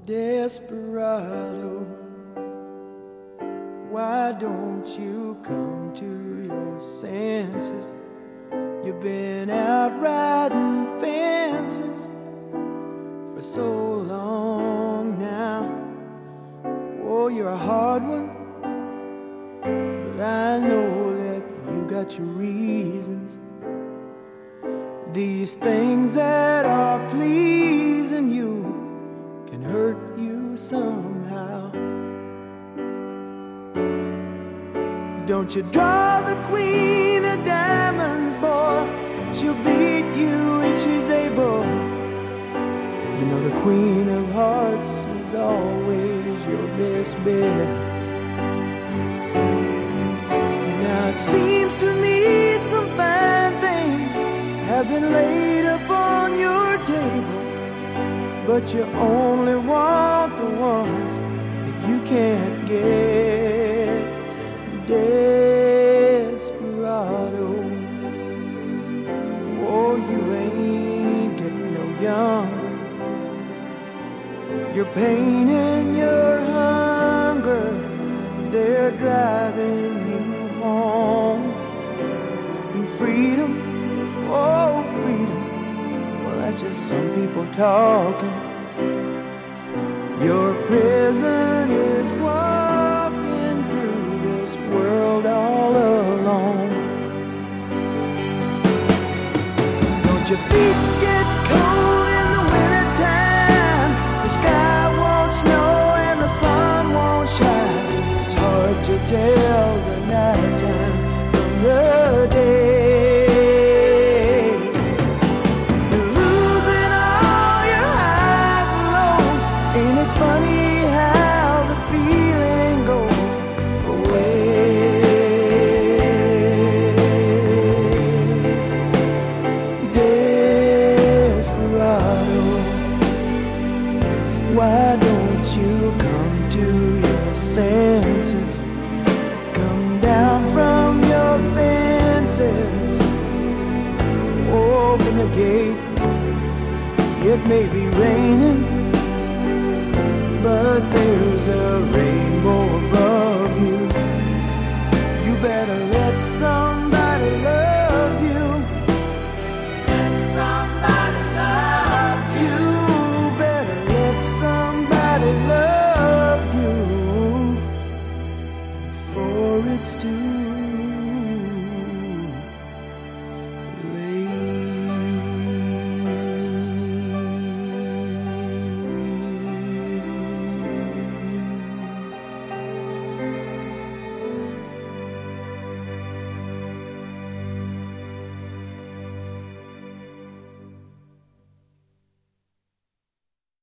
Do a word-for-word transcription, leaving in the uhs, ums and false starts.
Desperado, why don't you come to your senses? You've been out riding fences for so long now. Oh, you're a hard one, but I know that you got your reasons. These things that are pleasing you can hurt you somehow. Don't you draw the queen of diamonds, boy. She'll beat you if she's able. You know the queen of hearts is always your best bet. Now it seems to me some fine things have been laid upon your table, but you only want the ones that you can't get. Desperado, oh, you ain't getting no younger. Your pain and your hunger, they're driving you home. And freedom, oh, freedom, well, that's just some people talking. Your prison is walking through this world all alone. Don't your feet get cold in the wintertime? The sky won't snow and the sun won't shine. It's hard to tell the nighttime from the day. Funny how the feeling goes away. Desperado, why don't you come to your senses? Come down from your fences. Open the gate. It may be raining, but there's a rainbow above you. You better let somebody love you. Let somebody love you. Better let somebody love you before it's too